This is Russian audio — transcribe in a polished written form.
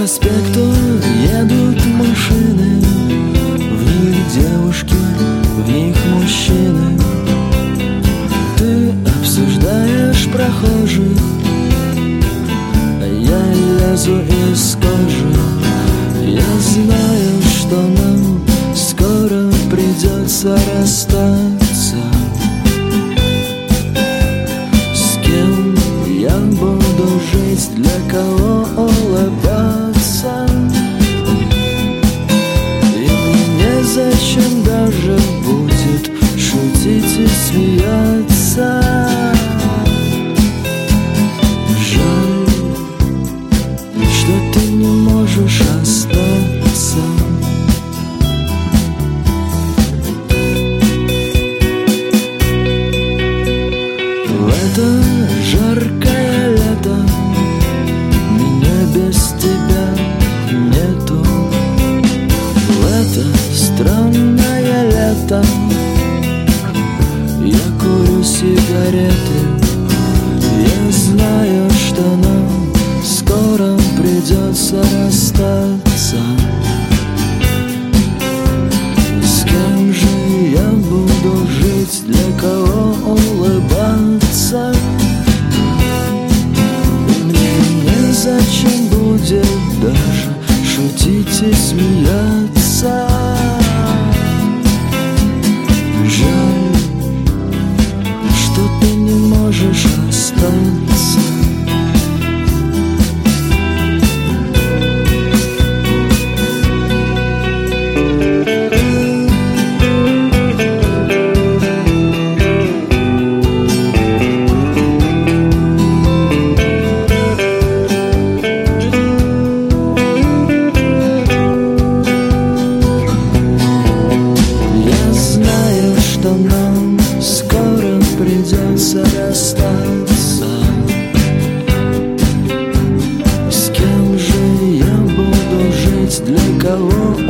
проспекту едут машины, в них девушки, в них мужчины. Ты обсуждаешь прохожих, а я лезу из кожи. Я знаю, что нам скоро придется расстаться. С кем я буду жить, для кого улыбаться? И мне зачем даже будет шутить и смеяться? Жаль, что ты не можешь остаться. В это жаркое лето меня без тебя нету. В это странное лето я курю сигареты. Я знаю, что нам скоро придется расстаться. С кем же я буду жить, для кого улыбаться? И мне зачем будет даже шутить и смеяться? Жаль, что ты не можешь остаться. Нам скоро придется расстаться. С кем же я буду жить, для кого